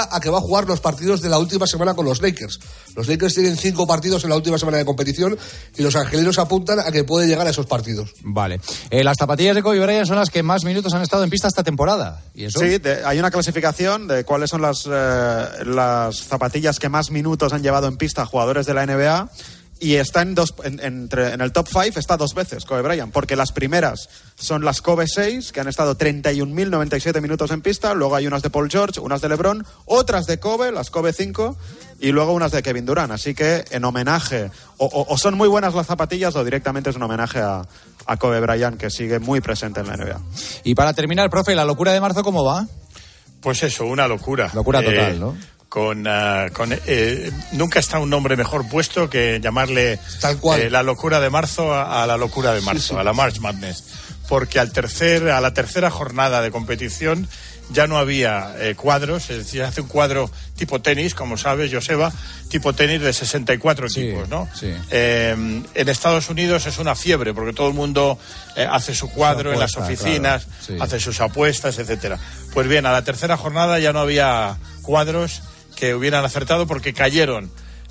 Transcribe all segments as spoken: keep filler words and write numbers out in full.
a que va a jugar los partidos de la última semana con los Lakers. Los Lakers tienen cinco partidos en la última semana de competición y los angelinos apuntan a que puede llegar a esos partidos. Vale. Eh, las zapatillas de Kobe Bryant son las que más minutos han estado en pista esta temporada. ¿Y eso? Sí, de, hay una clasificación de cuáles son las, eh, las zapatillas que más minutos han llevado en pista a jugadores de la N B A. Y está en, dos, en, entre, en el top cinco, está dos veces Kobe Bryant, porque las primeras son las Kobe seis, que han estado treinta y un mil noventa y siete minutos en pista, luego hay unas de Paul George, unas de LeBron, otras de Kobe, las Kobe cinco, y luego unas de Kevin Durant. Así que en homenaje, o, o, o son muy buenas las zapatillas, o directamente es un homenaje a, a Kobe Bryant, que sigue muy presente en la N B A. Y para terminar, profe, ¿la locura de marzo cómo va? Pues eso, una locura. Locura total, eh, ¿no? Con, uh, con eh, nunca está un nombre mejor puesto que llamarle Tal cual. Eh, la locura de marzo a, a la locura de marzo, sí, sí. a la March Madness, porque al tercer a la tercera jornada de competición ya no había eh, cuadros, es decir, hace un cuadro tipo tenis, como sabes, Joseba, tipo tenis de sesenta y cuatro sí, equipos, ¿no? Sí. Eh, en Estados Unidos es una fiebre porque todo el mundo eh, hace su cuadro su apuesta, en las oficinas, claro, sí. hace sus apuestas, etcétera. Pues bien, a la tercera jornada ya no había cuadros que hubieran acertado porque cayeron,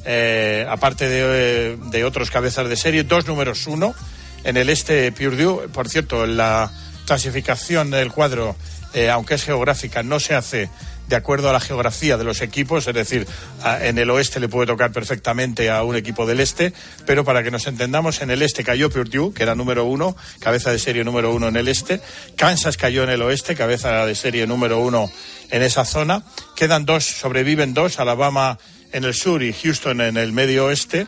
eh, aparte de, de otros cabezas de serie, dos números uno. En el este, Purdue, por cierto, la clasificación del cuadro, eh, aunque es geográfica, no se hace de acuerdo a la geografía de los equipos, es decir, a, en el oeste le puede tocar perfectamente a un equipo del este, pero para que nos entendamos, en el este cayó Purdue, que era número uno, cabeza de serie número uno en el este, Kansas cayó en el oeste, cabeza de serie número uno en esa zona, quedan dos, sobreviven dos, Alabama en el sur y Houston en el medio oeste,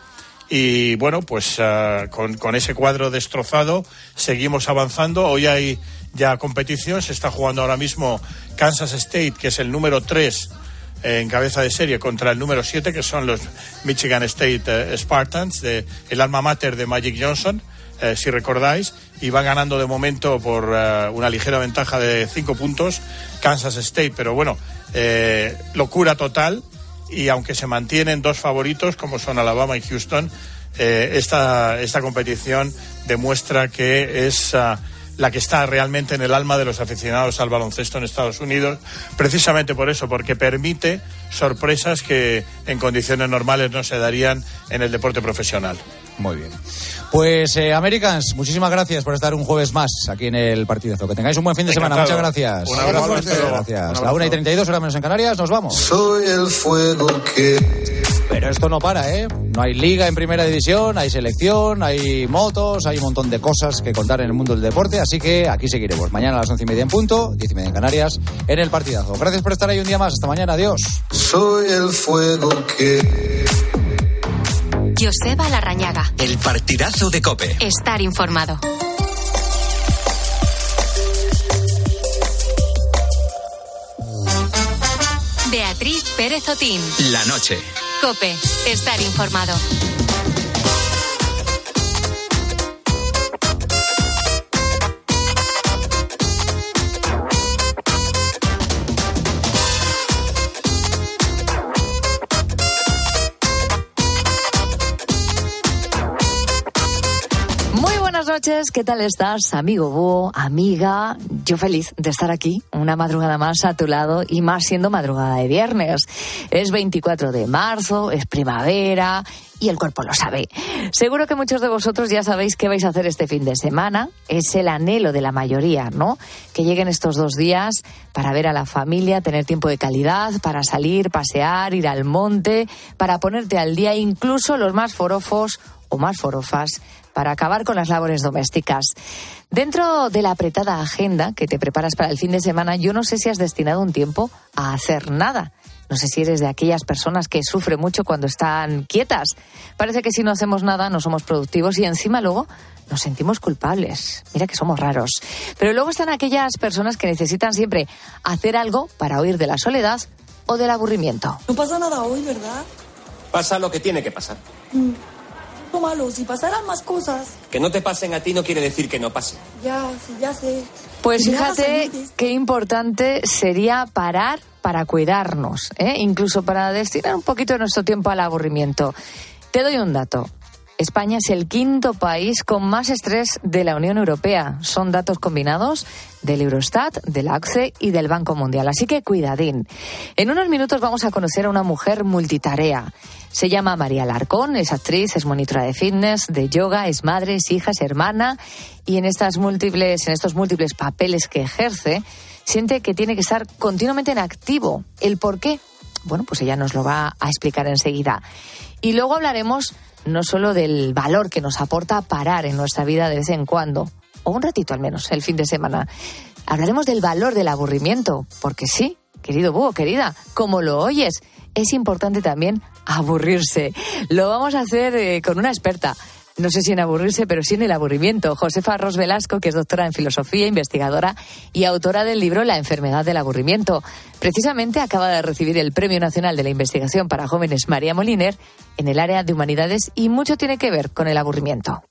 y bueno, pues uh, con, con ese cuadro destrozado seguimos avanzando. Hoy hay ya competición, se está jugando ahora mismo Kansas State, que es el número tres eh, en cabeza de serie, contra el número siete, que son los Michigan State eh, Spartans, de, el alma mater de Magic Johnson, eh, si recordáis, y va ganando de momento por uh, una ligera ventaja de cinco puntos Kansas State, pero bueno, eh, locura total. Y aunque se mantienen dos favoritos, como son Alabama y Houston, eh, esta, esta competición demuestra que es uh, la que está realmente en el alma de los aficionados al baloncesto en Estados Unidos, precisamente por eso, porque permite sorpresas que en condiciones normales no se darían en el deporte profesional. Muy bien. Pues, eh, Americans, muchísimas gracias por estar un jueves más aquí en el partidazo. Que tengáis un buen fin de semana. Encantado. Muchas gracias. Un abrazo. Muchas gracias. La una y treinta y dos, hora menos en Canarias. Nos vamos. Soy el fuego que... Pero esto no para, ¿eh? No hay liga en primera división, hay selección, hay motos, hay un montón de cosas que contar en el mundo del deporte. Así que aquí seguiremos. Mañana a las once y media en punto, diez y media en Canarias, en el partidazo. Gracias por estar ahí un día más. Hasta mañana. Adiós. Soy el fuego que... Joseba Larrañaga. El partidazo de COPE. Estar informado. Beatriz Pérez Otín. La noche. COPE. Estar informado. Buenas noches, ¿qué tal estás, amigo búho, amiga? Yo feliz de estar aquí, una madrugada más a tu lado y más siendo madrugada de viernes. Es veinticuatro de marzo, es primavera y el cuerpo lo sabe. Seguro que muchos de vosotros ya sabéis qué vais a hacer este fin de semana. Es el anhelo de la mayoría, ¿no? Que lleguen estos dos días para ver a la familia, tener tiempo de calidad, para salir, pasear, ir al monte, para ponerte al día, incluso los más forofos o más forofas, para acabar con las labores domésticas. Dentro de la apretada agenda que te preparas para el fin de semana, yo no sé si has destinado un tiempo a hacer nada. No sé si eres de aquellas personas que sufren mucho cuando están quietas. Parece que si no hacemos nada no somos productivos y encima luego nos sentimos culpables. Mira que somos raros. Pero luego están aquellas personas que necesitan siempre hacer algo para huir de la soledad o del aburrimiento. No pasa nada hoy, ¿verdad? Pasa lo que tiene que pasar. Mm. Malo, si pasaran más cosas. Que no te pasen a ti no quiere decir que no pase. Ya, sí, ya sé. Pues fíjate qué importante sería parar para cuidarnos, ¿eh? Incluso para destinar un poquito de nuestro tiempo al aburrimiento. Te doy un dato. España es el quinto país con más estrés de la Unión Europea. Son datos combinados del Eurostat, de la O C D E y del Banco Mundial. Así que cuidadín. En unos minutos vamos a conocer a una mujer multitarea. Se llama María Alarcón, es actriz, es monitora de fitness, de yoga, es madre, es hija, es hermana. Y en, estas múltiples, en estos múltiples papeles que ejerce, siente que tiene que estar continuamente en activo. ¿El por qué? Bueno, pues ella nos lo va a explicar enseguida. Y luego hablaremos no solo del valor que nos aporta parar en nuestra vida de vez en cuando, o un ratito al menos, el fin de semana. Hablaremos del valor del aburrimiento, porque sí, querido búho, querida, como lo oyes, es importante también aburrirse. Lo vamos a hacer eh, con una experta. No sé si en aburrirse, pero sí en el aburrimiento. Josefa Ros Velasco, que es doctora en filosofía, investigadora y autora del libro La enfermedad del aburrimiento. Precisamente acaba de recibir el Premio Nacional de la Investigación para Jóvenes María Moliner en el área de humanidades y mucho tiene que ver con el aburrimiento.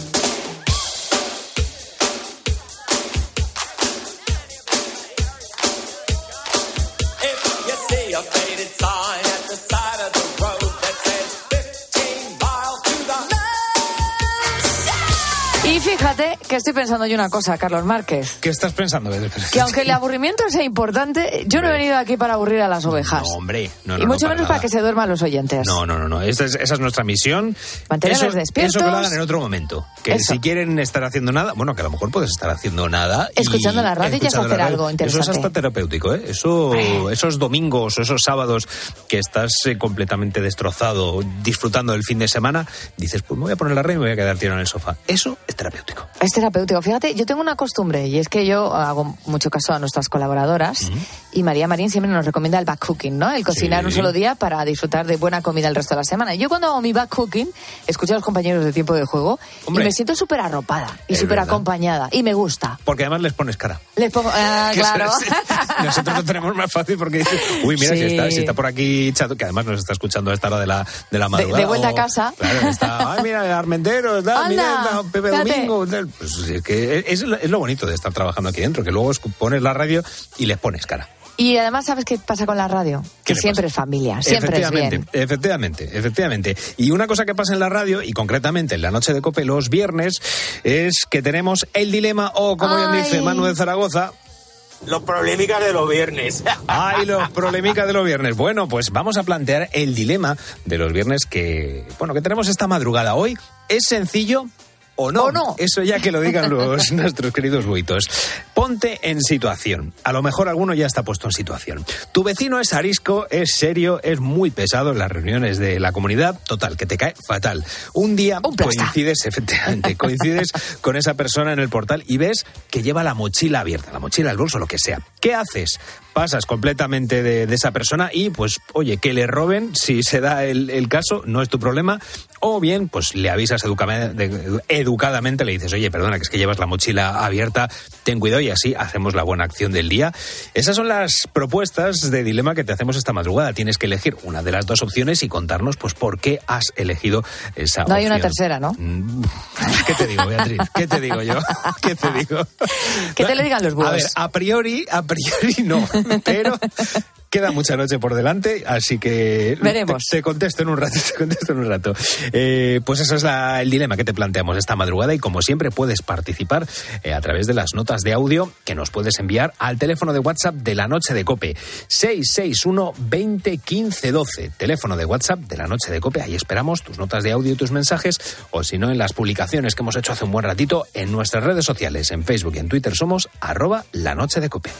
Y fíjate que estoy pensando yo una cosa, Carlos Márquez. ¿Qué estás pensando? Que aunque el aburrimiento sea importante, yo no he venido aquí para aburrir a las ovejas. No, hombre. No, no, y mucho no, para menos nada. para que se duerman los oyentes. No, no, no. no. Esa, es, esa es nuestra misión. Mantenerlos eso, despiertos. Eso que lo hagan en otro momento. Que Eso. si quieren estar haciendo nada, bueno, que a lo mejor puedes estar haciendo nada. Escuchando y, la radio ya es escuchando hacer la radio. algo interesante. Eso es hasta terapéutico, ¿eh? Eso, esos domingos o esos sábados que estás eh, completamente destrozado, disfrutando del fin de semana, dices, pues me voy a poner la radio y me voy a quedar tirado en el sofá. Eso es terapéutico. Es terapéutico. Fíjate, yo tengo una costumbre y es que yo hago mucho caso a nuestras colaboradoras uh-huh. y María Marín siempre nos recomienda el back cooking, ¿no? El cocinar sí. un solo día para disfrutar de buena comida el resto de la semana. Yo cuando hago mi back cooking escucho a los compañeros de Tiempo de Juego Hombre, y me siento súper arropada y súper acompañada y me gusta. Porque además les pones cara. Les pongo, ah, claro. Nosotros lo tenemos más fácil porque dices, uy, mira, sí. si, está, si está por aquí Chato, que además nos está escuchando a esta hora de la, de la madrugada. De, de vuelta o, a casa. Claro, está, ay, mira, el Armendero, da, mira, Pepe fíjate. Domingo. Pues es que es, es lo bonito de estar trabajando aquí dentro, que luego pones la radio y les pones cara. Y además, ¿sabes qué pasa con la radio? Que siempre pasa? Es familia, siempre es bien. Efectivamente, efectivamente. Y una cosa que pasa en la radio, y concretamente en la noche de COPE los viernes, es que tenemos el dilema, o como bien dice Manu de Zaragoza... Los problemicas de los viernes. ¡Ay, los problemicas de los viernes! Bueno, pues vamos a plantear el dilema de los viernes que, bueno, que tenemos esta madrugada. Hoy es sencillo... ¿O no? ¿O no? Eso ya que lo digan los nuestros queridos buitos. Ponte en situación. A lo mejor alguno ya está puesto en situación. Tu vecino es arisco, es serio, es muy pesado en las reuniones de la comunidad. Total, que te cae fatal. Un día Un coincides, efectivamente, coincides con esa persona en el portal y ves que lleva la mochila abierta, la mochila, el bolso, lo que sea. ¿Qué haces? Pasas completamente de, de esa persona y, pues, oye, que le roben, si se da el, el caso, no es tu problema. O bien, pues, le avisas educadamente, educadamente, le dices, oye, perdona, que es que llevas la mochila abierta, ten cuidado, y así hacemos la buena acción del día. Esas son las propuestas de dilema que te hacemos esta madrugada. Tienes que elegir una de las dos opciones y contarnos, pues, por qué has elegido esa opción. No hay una tercera, ¿no? ¿Qué te digo, Beatriz? ¿Qué te digo yo? ¿Qué te digo? ¿Qué te le digan los búhos? A ver, a priori, a priori no, pero... Queda mucha noche por delante, así que veremos. Te, te contesto en un rato, te contesto en un rato. Eh, pues ese es la, el dilema que te planteamos esta madrugada y como siempre puedes participar eh, a través de las notas de audio que nos puedes enviar al teléfono de WhatsApp de la noche de COPE seis seis uno veinte quince doce. Teléfono de WhatsApp de la noche de COPE. Ahí esperamos tus notas de audio y tus mensajes, o si no en las publicaciones que hemos hecho hace un buen ratito en nuestras redes sociales, en Facebook y en Twitter somos arroba la noche de COPE.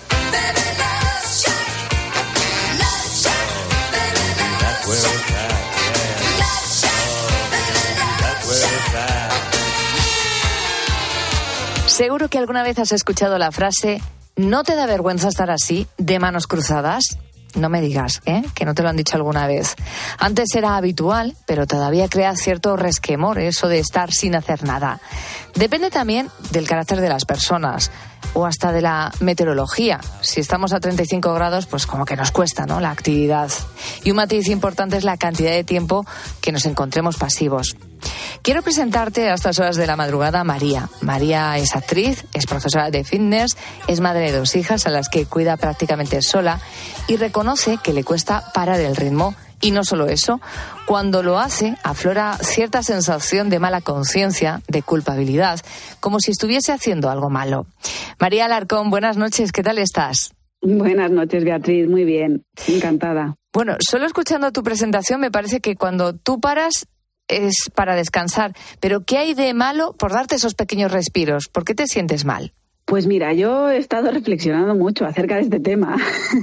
Seguro que alguna vez has escuchado la frase ¿no te da vergüenza estar así, de manos cruzadas? No me digas, ¿eh? Que no te lo han dicho alguna vez. Antes era habitual, pero todavía crea cierto resquemor eso de estar sin hacer nada. Depende también del carácter de las personas o hasta de la meteorología. Si estamos a treinta y cinco grados, pues como que nos cuesta, ¿no?, la actividad. Y un matiz importante es la cantidad de tiempo que nos encontremos pasivos. Quiero presentarte a estas horas de la madrugada a María. María es actriz, es profesora de fitness, es madre de dos hijas a las que cuida prácticamente sola y reconoce que le cuesta parar el ritmo Y no solo eso, cuando lo hace aflora cierta sensación de mala conciencia, de culpabilidad, como si estuviese haciendo algo malo. María Alarcón, buenas noches, ¿qué tal estás? Buenas noches, Beatriz, muy bien, encantada. Bueno, solo escuchando tu presentación me parece que cuando tú paras es para descansar, pero ¿qué hay de malo por darte esos pequeños respiros? ¿Por qué te sientes mal? Pues mira, yo he estado reflexionando mucho acerca de este tema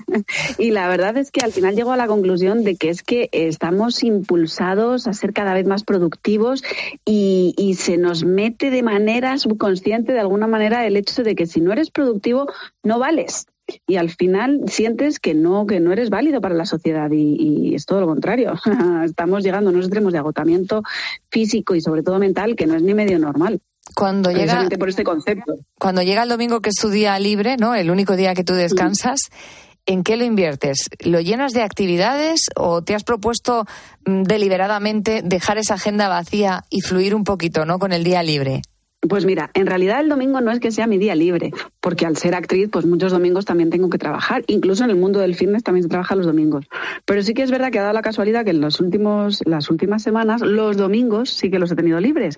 y la verdad es que al final llego a la conclusión de que es que estamos impulsados a ser cada vez más productivos y, y se nos mete de manera subconsciente de alguna manera el hecho de que si no eres productivo no vales. Y al final sientes que no que no eres válido para la sociedad y, y es todo lo contrario. Estamos llegando a unos extremos de agotamiento físico y sobre todo mental que no es ni medio normal. Cuando llega, por este concepto. Cuando llega el domingo, que es tu día libre, ¿no? El único día que tú descansas, ¿en qué lo inviertes? ¿Lo llenas de actividades o te has propuesto mm, deliberadamente dejar esa agenda vacía y fluir un poquito, ¿no? Con el día libre. Pues mira, en realidad el domingo no es que sea mi día libre, porque al ser actriz, pues muchos domingos también tengo que trabajar, incluso en el mundo del fitness también se trabaja los domingos. Pero sí que es verdad que ha dado la casualidad que en los últimos, las últimas semanas los domingos sí que los he tenido libres.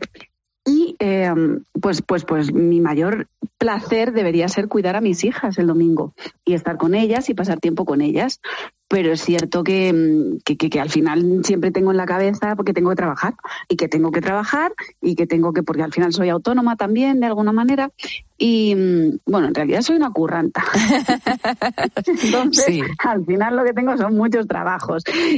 Y eh, pues, pues, pues mi mayor placer debería ser cuidar a mis hijas el domingo y estar con ellas y pasar tiempo con ellas. Pero es cierto que, que, que, que al final siempre tengo en la cabeza porque tengo que trabajar y que tengo que trabajar y que tengo que, porque al final soy autónoma también de alguna manera y bueno, en realidad soy una curranta. Entonces, sí. Al final lo que tengo son muchos trabajos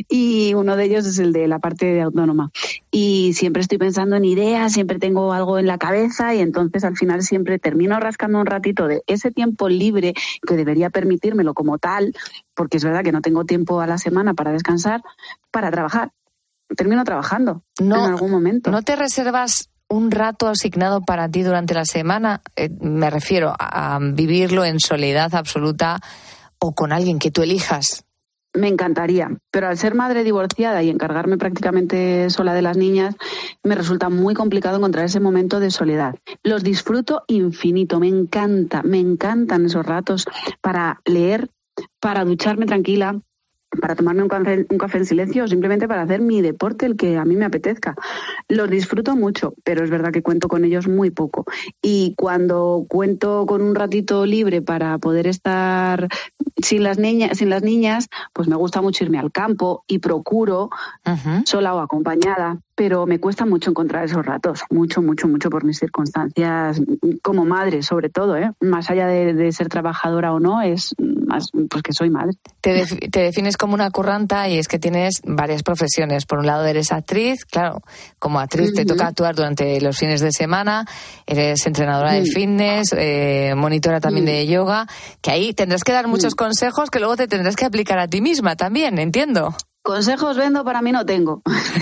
y uno de ellos es el de la parte de autónoma y siempre estoy pensando en ideas, siempre tengo algo en la cabeza y entonces al final siempre termino rascando un ratito de ese tiempo libre que debería permitírmelo como tal, porque es verdad que no tengo tiempo a la semana para descansar, para trabajar. Termino trabajando no, en algún momento. ¿No te reservas un rato asignado para ti durante la semana? Eh, me refiero a, a vivirlo en soledad absoluta o con alguien que tú elijas. Me encantaría, pero al ser madre divorciada y encargarme prácticamente sola de las niñas, me resulta muy complicado encontrar ese momento de soledad. Los disfruto infinito, me encanta, me encantan esos ratos para leer, para ducharme tranquila, para tomarme un café, un café en silencio o simplemente para hacer mi deporte, el que a mí me apetezca. Los disfruto mucho, pero es verdad que cuento con ellos muy poco. Y cuando cuento con un ratito libre para poder estar sin las niñas, sin las niñas, pues me gusta mucho irme al campo y procuro, uh-huh. sola o acompañada, pero me cuesta mucho encontrar esos ratos, mucho, mucho, mucho por mis circunstancias como madre, sobre todo, ¿eh? Más allá de, de ser trabajadora o no, es más pues que soy madre. Te, de, te defines como una curranta y es que tienes varias profesiones. Por un lado eres actriz, claro, como actriz uh-huh. te toca actuar durante los fines de semana, eres entrenadora uh-huh. de fitness, eh, monitora también uh-huh. de yoga, que ahí tendrás que dar muchos uh-huh. consejos que luego te tendrás que aplicar a ti misma también, entiendo. Consejos vendo, para mí no tengo.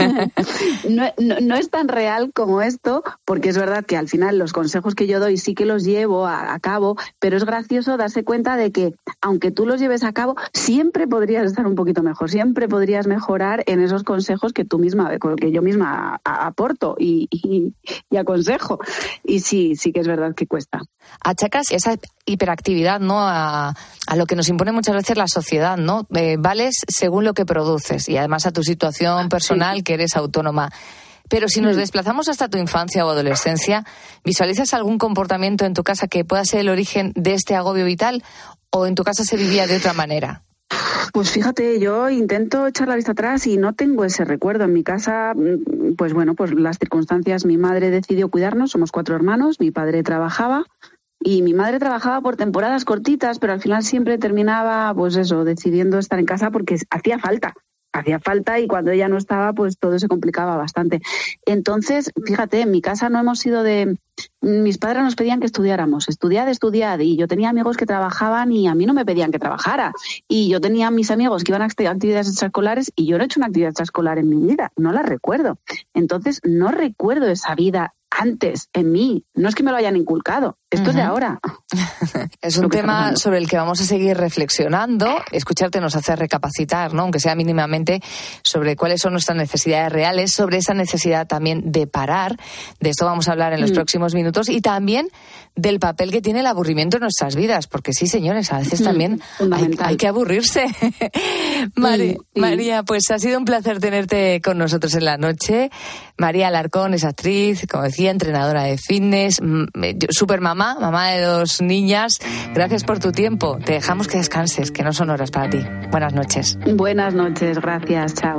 no, no, no es tan real como esto, porque es verdad que al final los consejos que yo doy sí que los llevo a, a cabo, pero es gracioso darse cuenta de que aunque tú los lleves a cabo, siempre podrías estar un poquito mejor, siempre podrías mejorar en esos consejos que tú misma, que yo misma a, a, aporto y, y, y aconsejo. Y sí, sí que es verdad que cuesta. Achacas esa hiperactividad, ¿no?, a, a lo que nos impone muchas veces la sociedad, ¿no? Eh, vales según lo que produces y además a tu situación personal, sí. que eres autónoma. Pero si nos desplazamos hasta tu infancia o adolescencia, ¿visualizas algún comportamiento en tu casa que pueda ser el origen de este agobio vital o en tu casa se vivía de otra manera? Pues fíjate, yo intento echar la vista atrás y no tengo ese recuerdo. En mi casa, pues bueno, pues las circunstancias, mi madre decidió cuidarnos, somos cuatro hermanos, mi padre trabajaba y mi madre trabajaba por temporadas cortitas, pero al final siempre terminaba, pues eso, decidiendo estar en casa porque hacía falta. Hacía falta y cuando ella no estaba, pues todo se complicaba bastante. Entonces, fíjate, en mi casa no hemos sido de... Mis padres nos pedían que estudiáramos, estudiad, estudiad, y yo tenía amigos que trabajaban y a mí no me pedían que trabajara. Y yo tenía mis amigos que iban a actividades extraescolares y yo no he hecho una actividad extraescolar en mi vida, no la recuerdo. Entonces, no recuerdo esa vida antes en mí. No es que me lo hayan inculcado, Esto uh-huh. es de ahora. Es un tema sobre el que vamos a seguir reflexionando. Escucharte nos hace recapacitar, ¿no? Aunque sea mínimamente, sobre cuáles son nuestras necesidades reales, sobre esa necesidad también de parar. De esto vamos a hablar en los mm. próximos minutos. Y también del papel que tiene el aburrimiento en nuestras vidas. Porque sí, señores, a veces también hay, hay que aburrirse. Mari, sí, sí. María, pues ha sido un placer tenerte con nosotros en la noche. María Alarcón es actriz, como decía, entrenadora de fitness, super mamá, mamá de dos niñas. Gracias por tu tiempo. Te dejamos que descanses, que no son horas para ti. Buenas noches. Buenas noches, gracias, chao.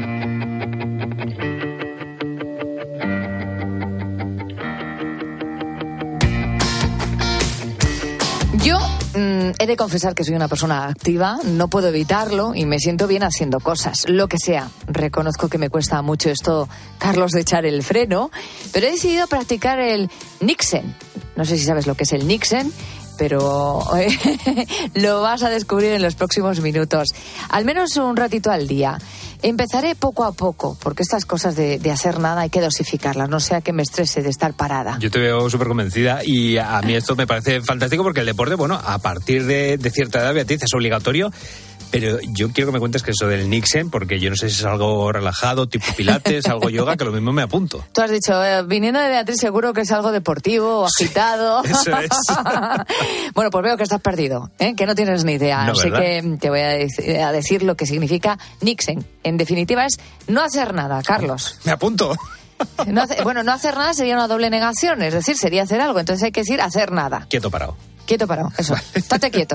Yo mmm, he de confesar que soy una persona activa, no puedo evitarlo y me siento bien haciendo cosas, lo que sea. Reconozco que me cuesta mucho esto, Carlos, de echar el freno, pero he decidido practicar el Niksen. No sé si sabes lo que es el Niksen, pero lo vas a descubrir en los próximos minutos. Al menos un ratito al día. Empezaré poco a poco, porque estas cosas de, de hacer nada hay que dosificarlas, no sea que me estrese de estar parada. Yo te veo súper convencida y a mí esto me parece fantástico porque el deporte, bueno, a partir de, de cierta edad, Beatriz, es obligatorio. Pero yo quiero que me cuentes que eso del Niksen, porque yo no sé si es algo relajado, tipo pilates, algo yoga, que lo mismo me apunto. Tú has dicho, eh, viniendo de Beatriz, seguro que es algo deportivo o agitado. Sí, eso es. Bueno, pues veo que estás perdido, ¿eh? Que no tienes ni idea. No, Así ¿verdad? que te voy a, de- a decir lo que significa Niksen. En definitiva es no hacer nada, Carlos. Me apunto. No hace- bueno, no hacer nada sería una doble negación, es decir, sería hacer algo. Entonces hay que decir hacer nada. Quieto parado. Quieto parado, eso. Estate quieto.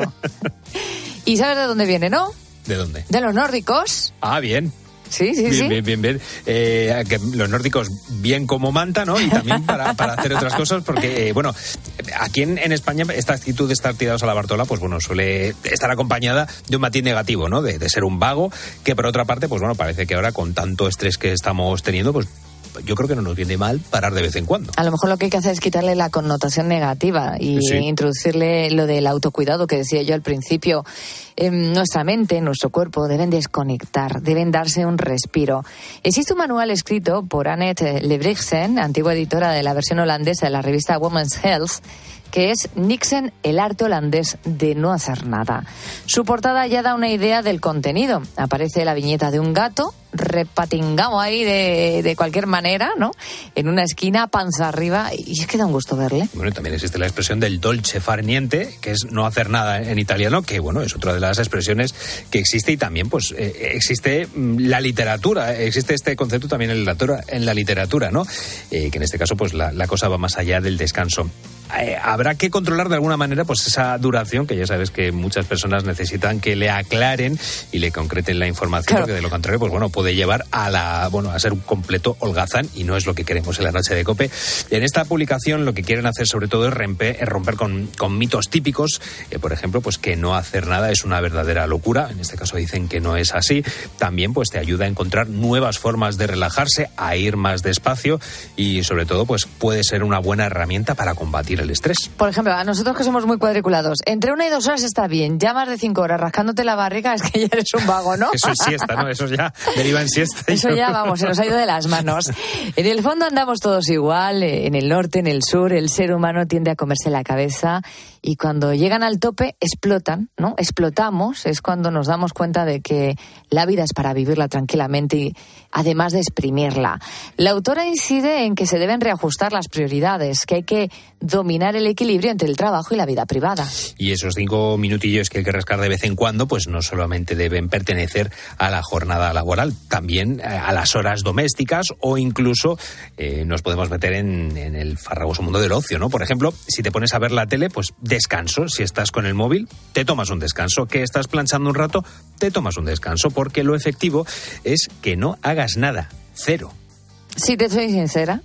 ¿Y sabes de dónde viene, no? ¿De dónde? De los nórdicos. Ah, bien. Sí, sí, bien, sí. bien, bien, bien. Eh, que los nórdicos bien como manta, ¿no? Y también para, para hacer otras cosas, porque, eh, bueno, aquí en, en España esta actitud de estar tirados a la Bartola, pues bueno, suele estar acompañada de un matiz negativo, ¿no? De, de ser un vago, que por otra parte, pues bueno, parece que ahora con tanto estrés que estamos teniendo, pues yo creo que no nos viene mal parar de vez en cuando. A lo mejor lo que hay que hacer es quitarle la connotación negativa y Sí. introducirle lo del autocuidado que decía yo al principio. Eh, nuestra mente, nuestro cuerpo deben desconectar, deben darse un respiro. Existe un manual escrito por Annette Lebrigtsen, antigua editora de la versión holandesa de la revista Women's Health, que es Niksen, el arte holandés de no hacer nada. Su portada ya da una idea del contenido. Aparece la viñeta de un gato repatingado ahí de, de cualquier manera, ¿no? En una esquina, panza arriba, y es que da un gusto verle. Bueno, también existe la expresión del dolce far niente, que es no hacer nada en italiano, que bueno, es otra de las expresiones que existe, y también pues eh, existe mm, la literatura, existe este concepto también en la literatura, en la literatura, ¿no? Eh, que en este caso pues la, la cosa va más allá del descanso. Eh, habrá que controlar de alguna manera pues esa duración, que ya sabes que muchas personas necesitan que le aclaren y le concreten la información, Claro. porque de lo contrario pues bueno, puede llevar a la bueno a ser un completo holgazán, y no es lo que queremos en la noche de COPE. En esta publicación lo que quieren hacer sobre todo es romper, es romper con, con mitos típicos, eh, por ejemplo, pues que no hacer nada es una verdadera locura. En este caso dicen que no es así. También pues te ayuda a encontrar nuevas formas de relajarse, a ir más despacio, y sobre todo pues puede ser una buena herramienta para combatir el estrés. Por ejemplo, a nosotros que somos muy cuadriculados, entre una y dos horas está bien, ya más de cinco horas rascándote la barriga es que ya eres un vago, ¿no? Eso es siesta, ¿no? Eso ya deriva en siesta. Eso ya, vamos, se nos ha ido de las manos. En el fondo andamos todos igual, eh, en el norte, en el sur, el ser humano tiende a comerse la cabeza y cuando llegan al tope explotan, ¿no? Explotamos, es cuando nos damos cuenta de que la vida es para vivirla tranquilamente y además de exprimirla. La autora incide en que se deben reajustar las prioridades, que hay que dominar el equilibrio entre el trabajo y la vida privada. Y esos cinco minutillos que hay que rascar de vez en cuando, pues no solamente deben pertenecer a la jornada laboral, también a las horas domésticas, o incluso eh, nos podemos meter en, en el farragoso mundo del ocio, ¿no? Por ejemplo, si te pones a ver la tele, pues descanso. Si estás con el móvil, te tomas un descanso. Que estás planchando un rato, te tomas un descanso, porque lo efectivo es que no hagas nada. Cero. Si te soy sincera,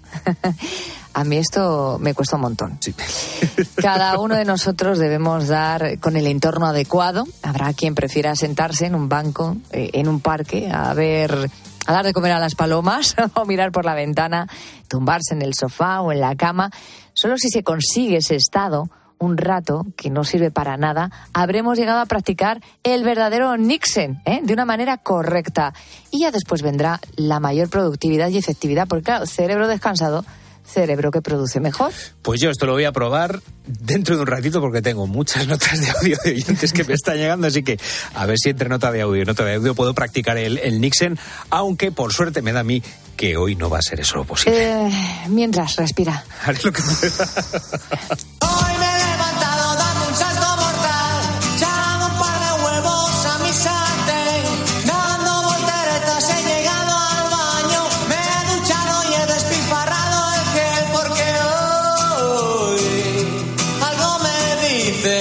a mí esto me cuesta un montón. Sí. Cada uno de nosotros debemos dar con el entorno adecuado. Habrá quien prefiera sentarse en un banco, eh, en un parque, a ver, a dar de comer a las palomas o mirar por la ventana, tumbarse en el sofá o en la cama. Solo si se consigue ese estado, un rato que no sirve para nada, habremos llegado a practicar el verdadero Niksen, ¿eh? De una manera correcta. Y ya después vendrá la mayor productividad y efectividad, porque claro, cerebro descansado, cerebro que produce mejor. Pues yo esto lo voy a probar dentro de un ratito porque tengo muchas notas de audio de oyentes que me están llegando, así que a ver si entre nota de audio y nota de audio puedo practicar el, el Nixon, aunque por suerte me da a mí que hoy no va a ser eso lo posible. Eh, mientras, respira. Haré lo que pueda. Hoy me he levantado dando un salto mortal, echando un par de huevos a mi sartén, dando volteretas he llegado al baño, me he duchado y he despilfarrado el gel porque hoy algo me dice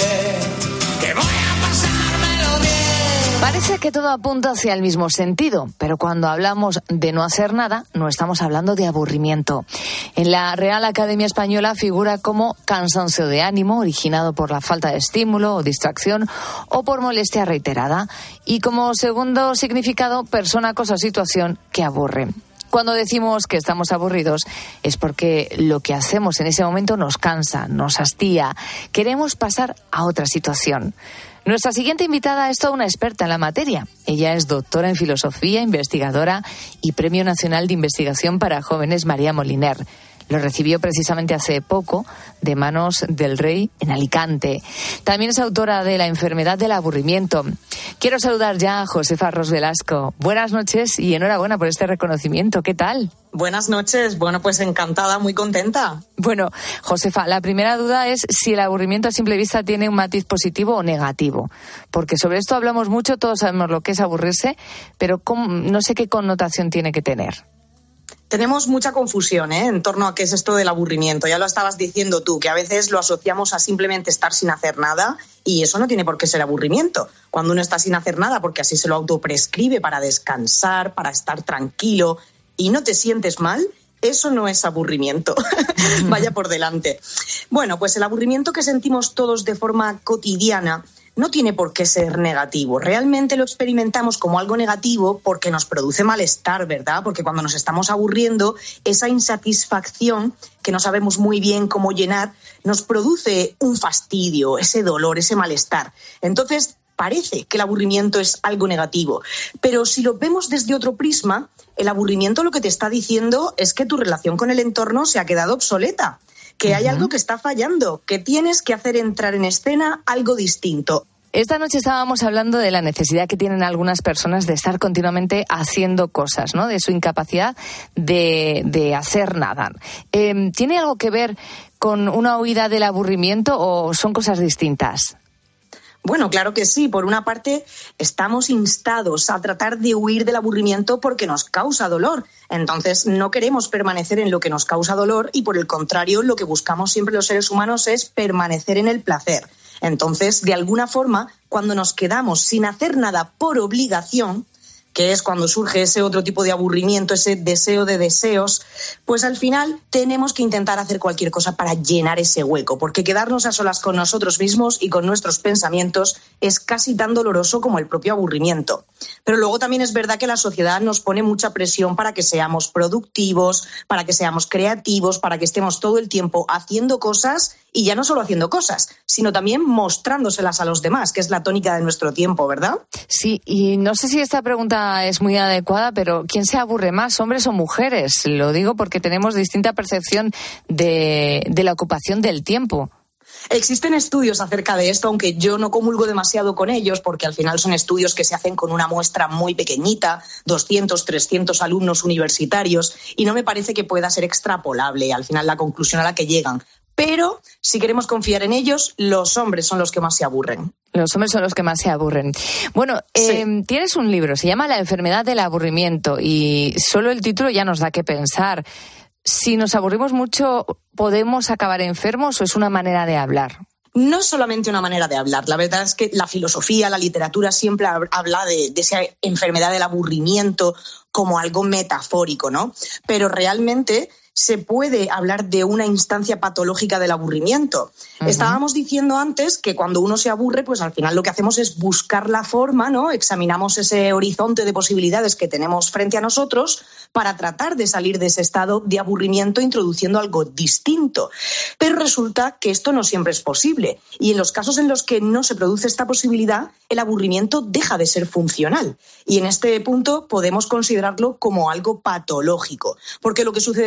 que voy a pasármelo bien. Parece que todo apunta hacia el mismo sentido, pero cuando hablamos de no hacer nada, no estamos hablando de aburrimiento. En la Real Academia Española figura como cansancio de ánimo, originado por la falta de estímulo o distracción o por molestia reiterada. Y como segundo significado, persona, cosa o situación que aburre. Cuando decimos que estamos aburridos es porque lo que hacemos en ese momento nos cansa, nos hastía. Queremos pasar a otra situación. Nuestra siguiente invitada es toda una experta en la materia. Ella es doctora en filosofía, investigadora y Premio Nacional de Investigación para Jóvenes María Moliner. Lo recibió precisamente hace poco de manos del rey en Alicante. También es autora de La enfermedad del aburrimiento. Quiero saludar ya a Josefa Ros Velasco. Buenas noches y enhorabuena por este reconocimiento. ¿Qué tal? Buenas noches. Bueno, pues encantada, muy contenta. Bueno, Josefa, la primera duda es si el aburrimiento a simple vista tiene un matiz positivo o negativo. Porque sobre esto hablamos mucho, todos sabemos lo que es aburrirse, pero ¿cómo? No sé qué connotación tiene que tener. Tenemos mucha confusión ¿eh? en torno a qué es esto del aburrimiento. Ya lo estabas diciendo tú, que a veces lo asociamos a simplemente estar sin hacer nada y eso no tiene por qué ser aburrimiento. Cuando uno está sin hacer nada, porque así se lo autoprescribe para descansar, para estar tranquilo y no te sientes mal, eso no es aburrimiento. Vaya por delante. Bueno, pues el aburrimiento que sentimos todos de forma cotidiana no tiene por qué ser negativo. Realmente lo experimentamos como algo negativo porque nos produce malestar, ¿verdad? Porque cuando nos estamos aburriendo, esa insatisfacción que no sabemos muy bien cómo llenar, nos produce un fastidio, ese dolor, ese malestar. Entonces, parece que el aburrimiento es algo negativo. Pero si lo vemos desde otro prisma, el aburrimiento lo que te está diciendo es que tu relación con el entorno se ha quedado obsoleta, que hay algo que está fallando, que tienes que hacer entrar en escena algo distinto. Esta noche estábamos hablando de la necesidad que tienen algunas personas de estar continuamente haciendo cosas, ¿no? De su incapacidad de, de hacer nada. Eh, ¿Tiene algo que ver con una huida del aburrimiento o son cosas distintas? Bueno, claro que sí. Por una parte, estamos instados a tratar de huir del aburrimiento porque nos causa dolor. Entonces, no queremos permanecer en lo que nos causa dolor y, por el contrario, lo que buscamos siempre los seres humanos es permanecer en el placer. Entonces, de alguna forma, cuando nos quedamos sin hacer nada por obligación, que es cuando surge ese otro tipo de aburrimiento, ese deseo de deseos, pues al final tenemos que intentar hacer cualquier cosa para llenar ese hueco, porque quedarnos a solas con nosotros mismos y con nuestros pensamientos es casi tan doloroso como el propio aburrimiento. Pero luego también es verdad que la sociedad nos pone mucha presión para que seamos productivos, para que seamos creativos, para que estemos todo el tiempo haciendo cosas y ya no solo haciendo cosas, sino también mostrándoselas a los demás, que es la tónica de nuestro tiempo, ¿verdad? Sí, y no sé si esta pregunta es muy adecuada, pero ¿quién se aburre más, hombres o mujeres? Lo digo porque tenemos distinta percepción de, de la ocupación del tiempo. Existen estudios acerca de esto, aunque yo no comulgo demasiado con ellos, porque al final son estudios que se hacen con una muestra muy pequeñita, doscientos, trescientos alumnos universitarios, y no me parece que pueda ser extrapolable al final la conclusión a la que llegan. Pero, si queremos confiar en ellos, los hombres son los que más se aburren. Los hombres son los que más se aburren. Bueno, eh, sí. Tienes un libro, se llama La enfermedad del aburrimiento, y solo el título ya nos da que pensar. Si nos aburrimos mucho, ¿podemos acabar enfermos o es una manera de hablar? No es solamente una manera de hablar. La verdad es que la filosofía, la literatura siempre habla de, de esa enfermedad del aburrimiento como algo metafórico, ¿no? Pero realmente se puede hablar de una instancia patológica del aburrimiento. Uh-huh. Estábamos diciendo antes que cuando uno se aburre, pues al final lo que hacemos es buscar la forma, ¿no? Examinamos ese horizonte de posibilidades que tenemos frente a nosotros para tratar de salir de ese estado de aburrimiento introduciendo algo distinto. Pero resulta que esto no siempre es posible. Y en los casos en los que no se produce esta posibilidad, el aburrimiento deja de ser funcional. Y en este punto podemos considerarlo como algo patológico. Porque lo que sucede al fin y al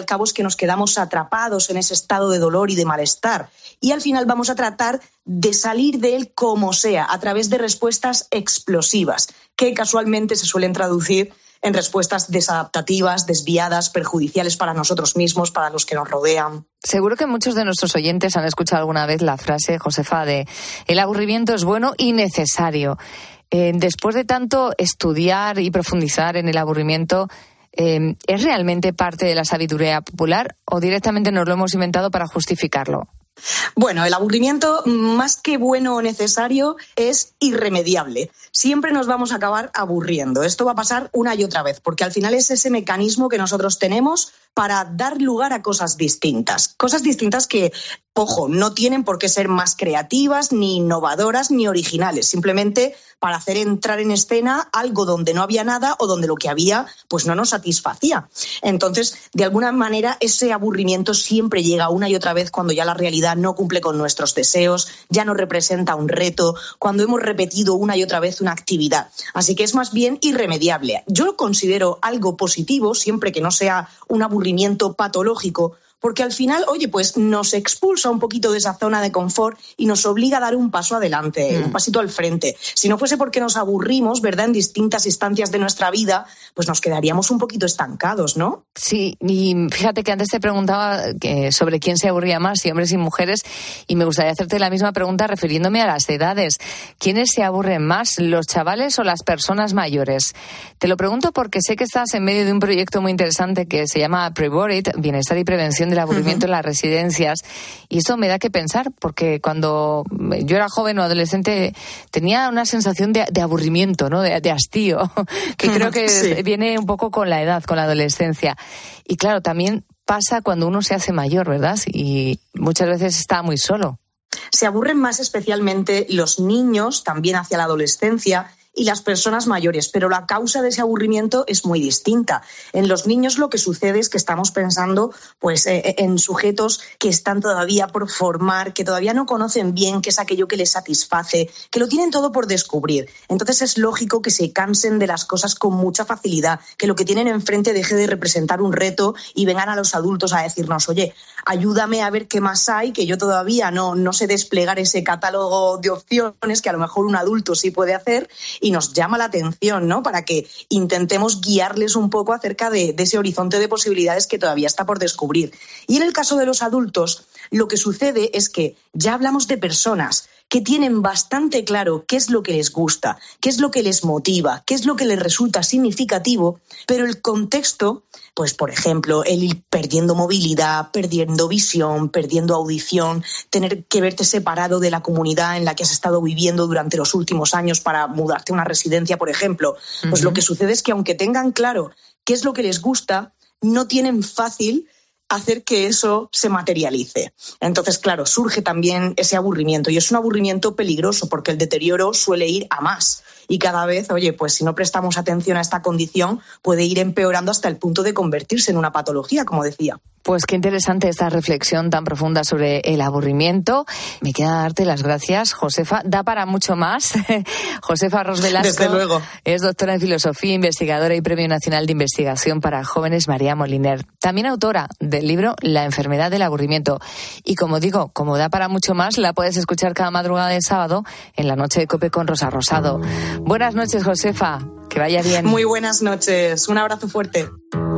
cabo es que nos quedamos atrapados en ese estado de dolor y de malestar. Y al final vamos a tratar de salir de él como sea, a través de respuestas explosivas, que casualmente se suelen traducir en respuestas desadaptativas, desviadas, perjudiciales para nosotros mismos, para los que nos rodean. Seguro que muchos de nuestros oyentes han escuchado alguna vez la frase, Josefa, de el aburrimiento es bueno y necesario. Eh, después de tanto estudiar y profundizar en el aburrimiento, eh, ¿es realmente parte de la sabiduría popular o directamente nos lo hemos inventado para justificarlo? Bueno, el aburrimiento, más que bueno o necesario, es irremediable. Siempre nos vamos a acabar aburriendo. Esto va a pasar una y otra vez, porque al final es ese mecanismo que nosotros tenemos para dar lugar a cosas distintas. Cosas distintas que, ojo, no tienen por qué ser más creativas, ni innovadoras, ni originales. Simplemente para hacer entrar en escena algo donde no había nada o donde lo que había pues no nos satisfacía. Entonces, de alguna manera, ese aburrimiento siempre llega una y otra vez cuando ya la realidad no cumple con nuestros deseos, ya no representa un reto, cuando hemos repetido una y otra vez una actividad. Así que es más bien irremediable. Yo lo considero algo positivo, siempre que no sea un aburrimiento patológico, porque al final, oye, pues nos expulsa un poquito de esa zona de confort y nos obliga a dar un paso adelante, mm. un pasito al frente. Si no fuese porque nos aburrimos, ¿verdad?, en distintas instancias de nuestra vida, pues nos quedaríamos un poquito estancados, ¿no? Sí, y fíjate que antes te preguntaba que sobre quién se aburría más, si hombres y mujeres, y me gustaría hacerte la misma pregunta refiriéndome a las edades. ¿Quiénes se aburren más, los chavales o las personas mayores? Te lo pregunto porque sé que estás en medio de un proyecto muy interesante que se llama Prevor It, Bienestar y Prevención del aburrimiento uh-huh. en las residencias, y eso me da que pensar, porque cuando yo era joven o adolescente tenía una sensación de, de aburrimiento, ¿no?, de, de hastío, que creo que sí. viene un poco con la edad, con la adolescencia. Y claro, también pasa cuando uno se hace mayor, ¿verdad? Y muchas veces está muy solo. Se aburren más especialmente los niños, también hacia la adolescencia, y las personas mayores, pero la causa de ese aburrimiento es muy distinta. En los niños lo que sucede es que estamos pensando pues, eh, en sujetos que están todavía por formar, que todavía no conocen bien qué es aquello que les satisface, que lo tienen todo por descubrir. Entonces es lógico que se cansen de las cosas con mucha facilidad, que lo que tienen enfrente deje de representar un reto y vengan a los adultos a decirnos, oye, ayúdame a ver qué más hay, que yo todavía no, no sé desplegar ese catálogo de opciones que a lo mejor un adulto sí puede hacer, y nos llama la atención, ¿no?, para que intentemos guiarles un poco acerca de, de ese horizonte de posibilidades que todavía está por descubrir. Y en el caso de los adultos, lo que sucede es que ya hablamos de personas que tienen bastante claro qué es lo que les gusta, qué es lo que les motiva, qué es lo que les resulta significativo, pero el contexto, pues por ejemplo, el ir perdiendo movilidad, perdiendo visión, perdiendo audición, tener que verte separado de la comunidad en la que has estado viviendo durante los últimos años para mudarte a una residencia, por ejemplo, pues uh-huh. lo que sucede es que aunque tengan claro qué es lo que les gusta, no tienen fácil hacer que eso se materialice. Entonces, claro, surge también ese aburrimiento, y es un aburrimiento peligroso porque el deterioro suele ir a más. Y cada vez, oye, pues si no prestamos atención a esta condición, puede ir empeorando hasta el punto de convertirse en una patología, como decía. Pues qué interesante esta reflexión tan profunda sobre el aburrimiento. Me queda darte las gracias, Josefa. Da para mucho más. Josefa Ros Velasco. Desde luego. Es doctora en Filosofía, investigadora y Premio Nacional de Investigación para Jóvenes María Moliner. También autora del libro La enfermedad del aburrimiento. Y como digo, como da para mucho más, la puedes escuchar cada madrugada de sábado en la noche de COPE con Rosa Rosado. Buenas noches, Josefa. Que vaya bien. Muy buenas noches. Un abrazo fuerte.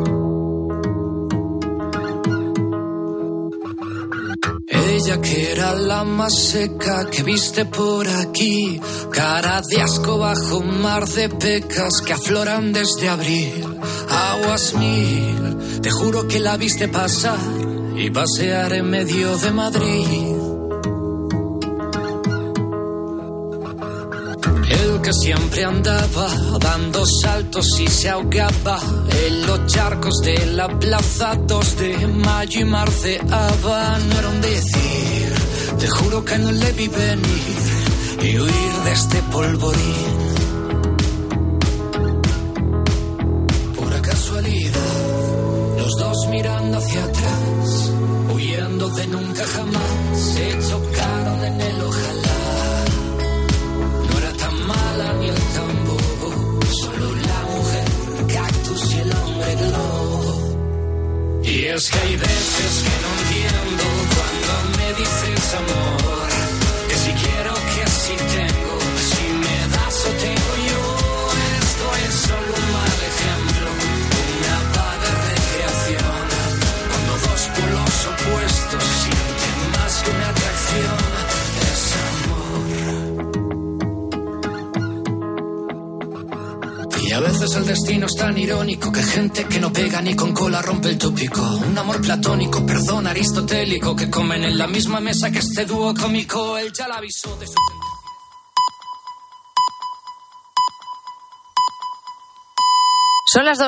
Ella que era la más seca que viste por aquí, cara de asco bajo un mar de pecas que afloran desde abril. Aguas mil, te juro que la viste pasar y pasear en medio de Madrid. El que siempre andaba dando saltos y se ahogaba en los charcos de la plaza dos de mayo y marceaba. No era un decir, te juro que no le vi venir y huir de este polvorín. Pura casualidad, los dos mirando hacia atrás, huyendo de nunca jamás, se chocaron en el ojalá. Mala ni el tambor, solo la mujer, cactus y el hombre globo. Y el es que hay veces que no entiendo cuando me dices amor, que si quiero, que si tengo, si me das o tengo yo. Esto es solo un mal ejemplo, una vaga recreación, cuando dos polos opuestos sienten más que una atracción. Es amor. Y a veces el destino es tan irónico que gente que no pega ni con cola rompe el tópico. Un amor platónico, perdón, aristotélico, que comen en la misma mesa que este dúo cómico. Él ya la avisó de su... Son las dos.